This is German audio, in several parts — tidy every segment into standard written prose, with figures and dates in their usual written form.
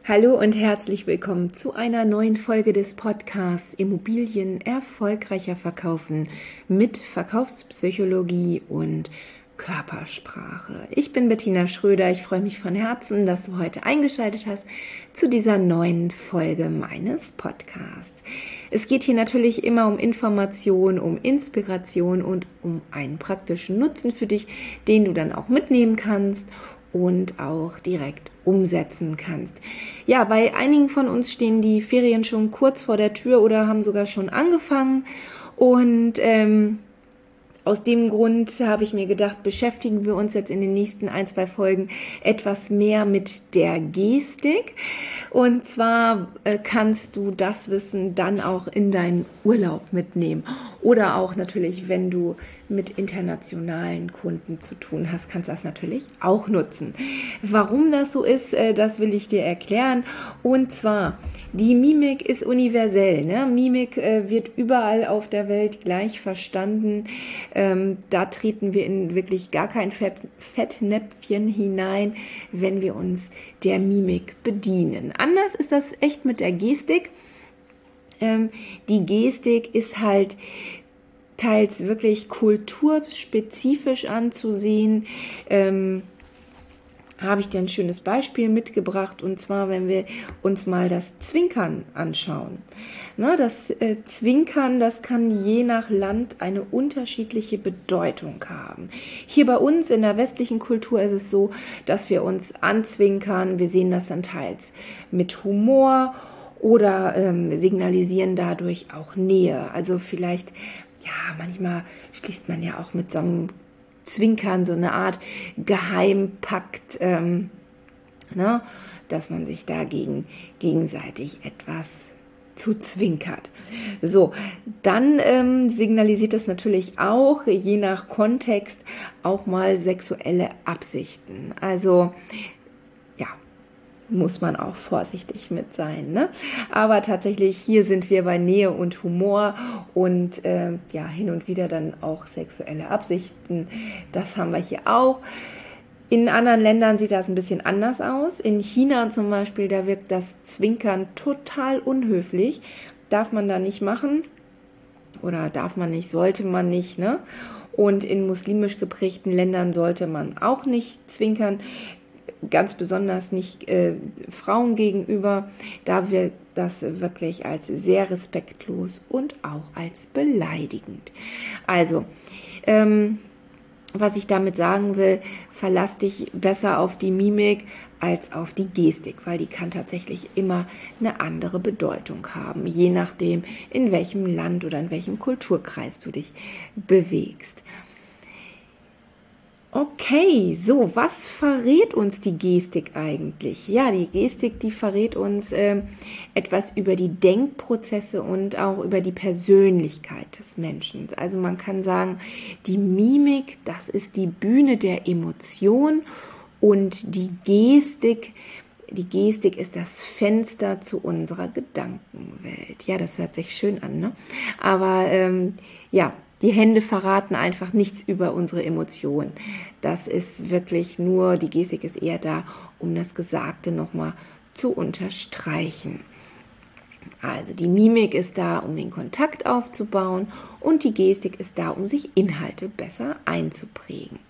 Hallo und herzlich willkommen zu einer neuen Folge des Podcasts Immobilien erfolgreicher verkaufen mit Verkaufspsychologie und Körpersprache. Ich bin Bettina Schröder. Ich freue mich von Herzen, dass du heute eingeschaltet hast zu dieser neuen Folge meines Podcasts. Es geht hier natürlich immer um Information, um Inspiration und um einen praktischen Nutzen für dich, den du dann auch mitnehmen kannst und auch direkt umsetzen kannst. Ja, bei einigen von uns stehen die Ferien schon kurz vor der Tür oder haben sogar schon angefangen und aus dem Grund habe ich mir gedacht, beschäftigen wir uns jetzt in den nächsten 1-2 Folgen etwas mehr mit der Gestik. Und zwar kannst du das Wissen dann auch in deinen Urlaub mitnehmen. Oder auch natürlich, wenn du mit internationalen Kunden zu tun hast, kannst du das natürlich auch nutzen. Warum das so ist, das will ich dir erklären. Und zwar, die Mimik ist universell. Ne? Mimik wird überall auf der Welt gleich verstanden. Da treten wir in wirklich gar kein Fettnäpfchen hinein, wenn wir uns der Mimik bedienen. Anders ist das echt mit der Gestik. Die Gestik ist halt teils wirklich kulturspezifisch anzusehen. Habe ich dir ein schönes Beispiel mitgebracht, und zwar, wenn wir uns mal das Zwinkern anschauen. Das Zwinkern, das kann je nach Land eine unterschiedliche Bedeutung haben. Hier bei uns in der westlichen Kultur ist es so, dass wir uns anzwinkern. Wir sehen das dann teils mit Humor oder signalisieren dadurch auch Nähe. Also vielleicht, ja, manchmal schließt man ja auch mit so einem Zwinkern so eine Art Geheimpakt, dass man sich dagegen gegenseitig etwas zuzwinkert. So, dann signalisiert das natürlich auch, je nach Kontext, auch mal sexuelle Absichten. Also, ja, muss man auch vorsichtig mit sein. Ne? Aber tatsächlich, hier sind wir bei Nähe und Humor und hin und wieder dann auch sexuelle Absichten. Das haben wir hier auch. In anderen Ländern sieht das ein bisschen anders aus. In China zum Beispiel, da wirkt das Zwinkern total unhöflich. Darf man da nicht machen oder darf man nicht, sollte man nicht. Ne? Und in muslimisch geprägten Ländern sollte man auch nicht zwinkern. Ganz besonders nicht Frauen gegenüber, da wird das wirklich als sehr respektlos und auch als beleidigend. Also, was ich damit sagen will, verlass dich besser auf die Mimik als auf die Gestik, weil die kann tatsächlich immer eine andere Bedeutung haben, je nachdem, in welchem Land oder in welchem Kulturkreis du dich bewegst. Okay, so, was verrät uns die Gestik eigentlich? Ja, die Gestik, die verrät uns etwas über die Denkprozesse und auch über die Persönlichkeit des Menschen. Also man kann sagen, die Mimik, das ist die Bühne der Emotion, und die Gestik ist das Fenster zu unserer Gedankenwelt. Ja, das hört sich schön an, ne? Aber die Hände verraten einfach nichts über unsere Emotionen. Das ist wirklich nur, die Gestik ist eher da, um das Gesagte nochmal zu unterstreichen. Also die Mimik ist da, um den Kontakt aufzubauen, und die Gestik ist da, um sich Inhalte besser einzuprägen.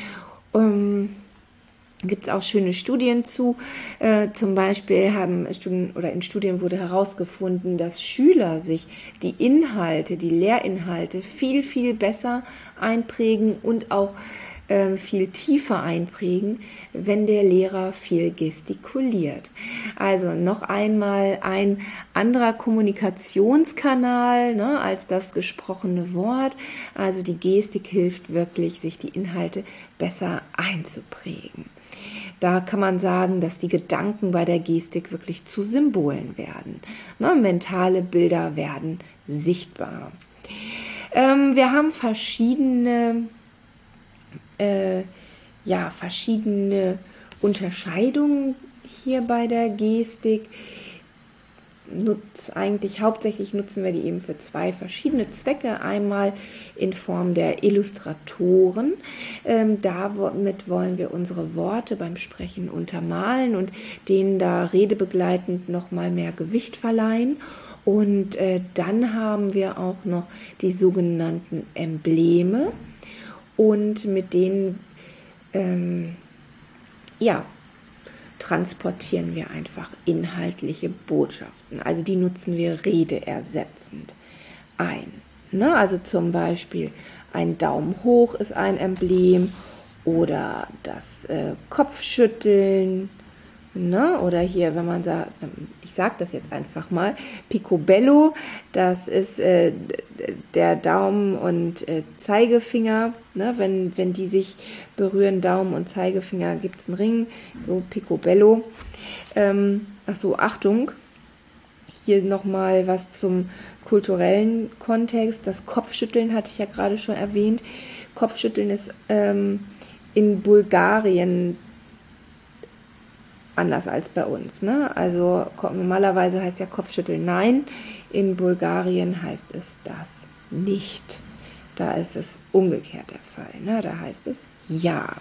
Gibt es auch schöne Studien zu. Zum Beispiel in Studien wurde herausgefunden, dass Schüler sich die Lehrinhalte viel, viel besser einprägen und auch viel tiefer einprägen, wenn der Lehrer viel gestikuliert. Also noch einmal ein anderer Kommunikationskanal, als das gesprochene Wort. Also die Gestik hilft wirklich, sich die Inhalte besser einzuprägen. Da kann man sagen, dass die Gedanken bei der Gestik wirklich zu Symbolen werden. Mentale Bilder werden sichtbar. Wir haben verschiedene Unterscheidungen hier bei der Gestik. hauptsächlich nutzen wir die eben für zwei verschiedene Zwecke. Einmal in Form der Illustratoren. Damit wollen wir unsere Worte beim Sprechen untermalen und denen da redebegleitend nochmal mehr Gewicht verleihen. Und dann haben wir auch noch die sogenannten Embleme und mit denen transportieren wir einfach inhaltliche Botschaften. Also die nutzen wir redeersetzend ein. Ne? Also zum Beispiel ein Daumen hoch ist ein Emblem oder das Kopfschütteln. Ne? Oder hier, wenn man sagt, ich sage das jetzt einfach mal, Picobello, das ist der Daumen und Zeigefinger. Ne? Wenn die sich berühren, Daumen und Zeigefinger, gibt es einen Ring, so Picobello. Achtung, hier nochmal was zum kulturellen Kontext. Das Kopfschütteln hatte ich ja gerade schon erwähnt. Kopfschütteln ist in Bulgarien anders als bei uns. Ne? Also normalerweise heißt ja Kopfschütteln nein, in Bulgarien heißt es das nicht. Da ist es umgekehrt der Fall. Ne? Da heißt es ja.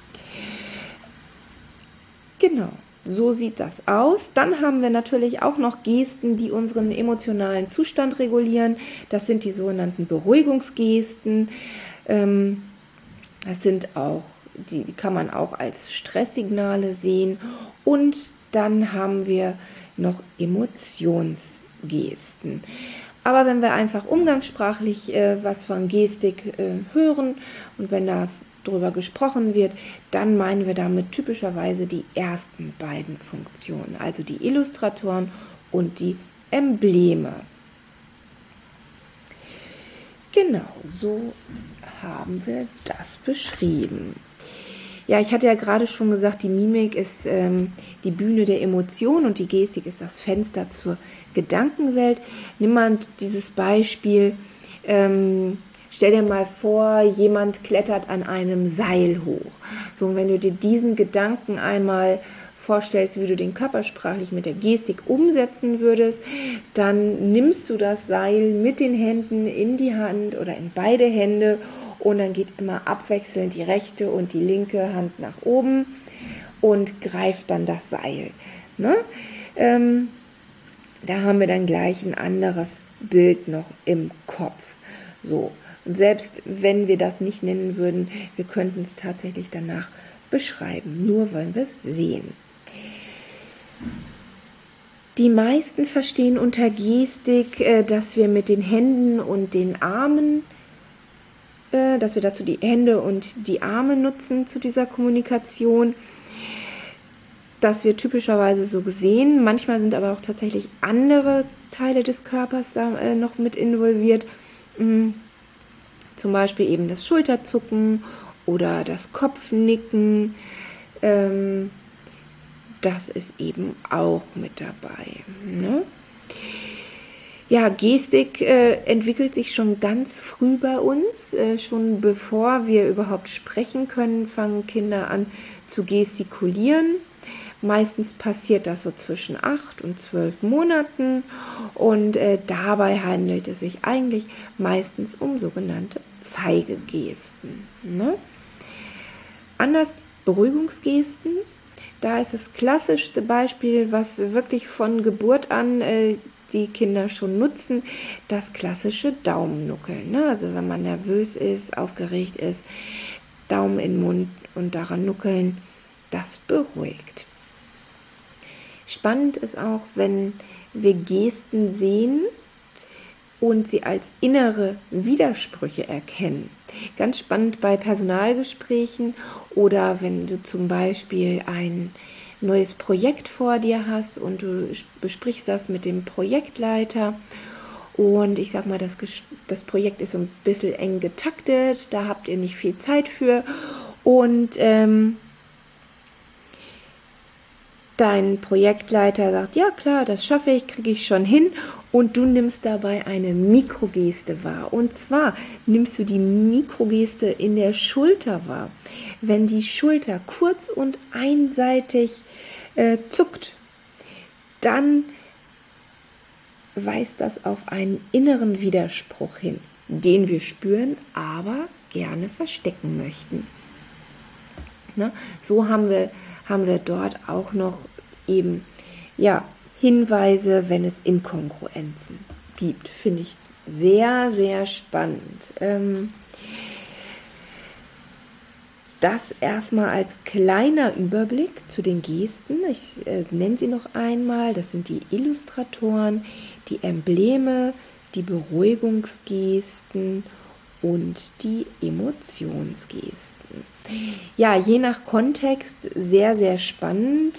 Genau, so sieht das aus. Dann haben wir natürlich auch noch Gesten, die unseren emotionalen Zustand regulieren. Das sind die sogenannten Beruhigungsgesten. Das sind auch die kann man auch als Stresssignale sehen. Und dann haben wir noch Emotionsgesten. Aber wenn wir einfach umgangssprachlich was von Gestik hören und wenn da drüber gesprochen wird, dann meinen wir damit typischerweise die ersten beiden Funktionen, also die Illustratoren und die Embleme. Genau, so haben wir das beschrieben. Ja, ich hatte ja gerade schon gesagt, die Mimik ist die Bühne der Emotionen und die Gestik ist das Fenster zur Gedankenwelt. Nimm mal dieses Beispiel, stell dir mal vor, jemand klettert an einem Seil hoch. So, und wenn du dir diesen Gedanken einmal vorstellst, wie du den körpersprachlich mit der Gestik umsetzen würdest, dann nimmst du das Seil mit den Händen in die Hand oder in beide Hände und dann geht immer abwechselnd die rechte und die linke Hand nach oben und greift dann das Seil. Ne? Da haben wir dann gleich ein anderes Bild noch im Kopf. So. Und selbst wenn wir das nicht nennen würden, wir könnten es tatsächlich danach beschreiben. Nur wollen wir es sehen. Die meisten verstehen unter Gestik, dass wir mit den Händen und den Armen dass wir dazu die Hände und die Arme nutzen zu dieser Kommunikation. Das wird typischerweise so gesehen. Manchmal sind aber auch tatsächlich andere Teile des Körpers da noch mit involviert. Zum Beispiel eben das Schulterzucken oder das Kopfnicken. Das ist eben auch mit dabei. Ne? Ja, Gestik entwickelt sich schon ganz früh bei uns. Schon bevor wir überhaupt sprechen können, fangen Kinder an zu gestikulieren. Meistens passiert das so zwischen 8 und 12 Monaten und dabei handelt es sich eigentlich meistens um sogenannte Zeigegesten. Ne? Anders Beruhigungsgesten. Da ist das klassischste Beispiel, was wirklich von Geburt an die Kinder schon nutzen, das klassische Daumennuckeln. Ne? Also wenn man nervös ist, aufgeregt ist, Daumen in den Mund und daran nuckeln, das beruhigt. Spannend ist auch, wenn wir Gesten sehen und sie als innere Widersprüche erkennen. Ganz spannend bei Personalgesprächen oder wenn du zum Beispiel ein neues Projekt vor dir hast und du besprichst das mit dem Projektleiter und ich sag mal, das Projekt ist so ein bisschen eng getaktet, da habt ihr nicht viel Zeit für und dein Projektleiter sagt, ja klar, das schaffe ich, kriege ich schon hin und du nimmst dabei eine Mikrogeste wahr. Und zwar nimmst du die Mikrogeste in der Schulter wahr. Wenn die Schulter kurz und einseitig zuckt, dann weist das auf einen inneren Widerspruch hin, den wir spüren, aber gerne verstecken möchten. Ne? So haben wir dort auch noch eben Hinweise, wenn es Inkongruenzen gibt. Finde ich sehr, sehr spannend. Das erstmal als kleiner Überblick zu den Gesten. Ich nenne sie noch einmal. Das sind die Illustratoren, die Embleme, die Beruhigungsgesten und die Emotionsgesten. Ja, je nach Kontext sehr, sehr spannend.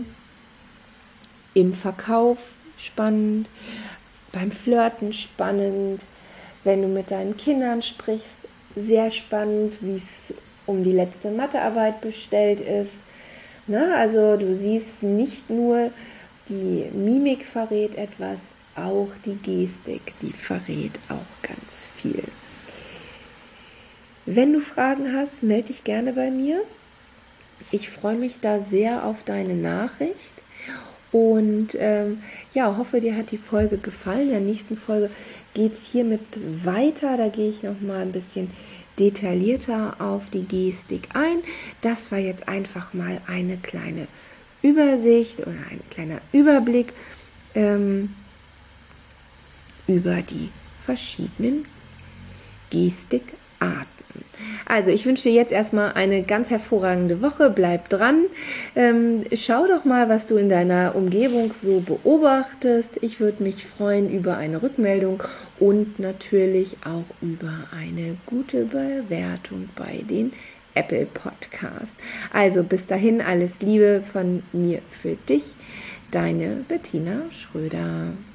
Im Verkauf spannend, beim Flirten spannend, wenn du mit deinen Kindern sprichst, sehr spannend, wie es um die letzte Mathearbeit bestellt ist. Na, also du siehst, nicht nur die Mimik verrät etwas, auch die Gestik, die verrät auch ganz viel. Wenn du Fragen hast, melde dich gerne bei mir. Ich freue mich da sehr auf deine Nachricht und hoffe, dir hat die Folge gefallen. In der nächsten Folge geht es hiermit weiter. Da gehe ich nochmal ein bisschen detaillierter auf die Gestik ein. Das war jetzt einfach mal eine kleine Übersicht oder ein kleiner Überblick über die verschiedenen Gestikarten. Also ich wünsche dir jetzt erstmal eine ganz hervorragende Woche. Bleib dran. Schau doch mal, was du in deiner Umgebung so beobachtest. Ich würde mich freuen über eine Rückmeldung und natürlich auch über eine gute Bewertung bei den Apple Podcasts. Also bis dahin alles Liebe von mir für dich. Deine Bettina Schröder.